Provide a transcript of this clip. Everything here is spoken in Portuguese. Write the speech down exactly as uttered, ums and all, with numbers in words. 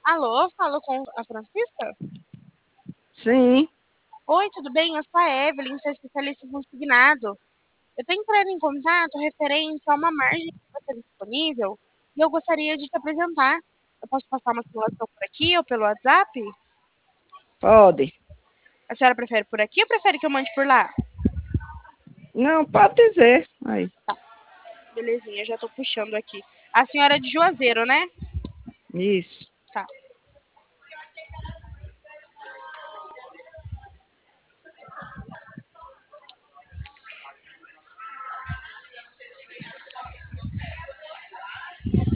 Alô, falo com a Francisca? Sim, Oi, tudo bem? Eu sou a Evelyn, sou especialista em consignado. Eu estou entrando em contato referente a uma margem que você tem disponível e eu gostaria de te apresentar. Eu posso passar uma simulação por aqui ou pelo WhatsApp? pode. A senhora prefere por aqui ou prefere que eu mande por lá? Não, pode dizer. Aí, Belezinha, já estou puxando aqui. A senhora é de Juazeiro, né? isso. Tá.